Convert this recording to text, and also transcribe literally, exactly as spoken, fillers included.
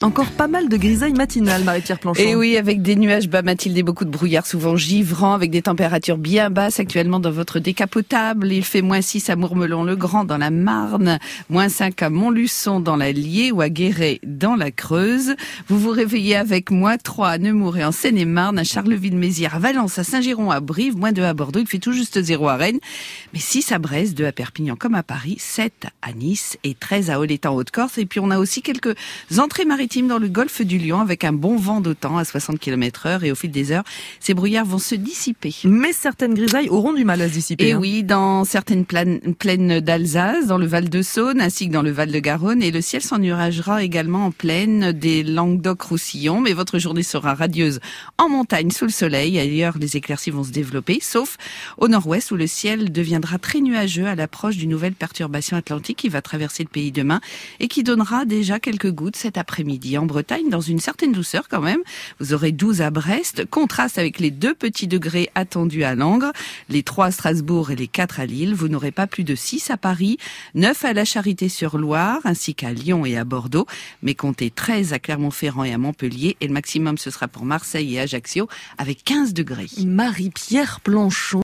Encore pas mal de grisailles matinales, Marie-Pierre Planchon. Et oui, avec des nuages bas, Mathilde, et beaucoup de brouillard, souvent givrant, avec des températures bien basses actuellement dans votre décapotable. Il fait moins six à Mourmelon-le-Grand dans la Marne, moins cinq à Montluçon dans l'Allier ou à Guéret dans la Creuse. Vous vous réveillez avec moins trois à Nemours et en Seine-et-Marne, à Charleville-Mézières, à Valence, à Saint-Giron, à Brive, moins deux à Bordeaux. Il fait tout juste zéro à Rennes, mais six à Brest, deux à Perpignan comme à Paris, sept à Nice et treize à Olétan, Haute-Corse. Et puis on a aussi quelques entrées maritimes dans le golfe du Lion avec un bon vent d'autant à soixante kilomètres heure et au fil des heures, ces brouillards vont se dissiper. Mais certaines grisailles auront du mal à se dissiper. Et hein. oui, dans certaines plaines, plaines d'Alsace, dans le Val-de-Saône ainsi que dans le Val-de-Garonne, et le ciel s'ennuagera également en plaine des Languedoc-Roussillon, mais votre journée sera radieuse en montagne sous le soleil. Ailleurs, les éclaircies vont se développer, sauf au nord-ouest où le ciel deviendra très nuageux à l'approche d'une nouvelle perturbation atlantique qui va traverser le pays demain et qui donnera déjà quelques gouttes cet après-midi. En Bretagne, dans une certaine douceur quand même. Vous aurez douze à Brest, contraste avec les deux petits degrés attendus à Langres, les trois à Strasbourg et les quatre à Lille. Vous n'aurez pas plus de six à Paris, neuf à la Charité-sur-Loire, ainsi qu'à Lyon et à Bordeaux, mais comptez treize à Clermont-Ferrand et à Montpellier, et le maximum ce sera pour Marseille et Ajaccio avec quinze degrés. Marie-Pierre Planchon.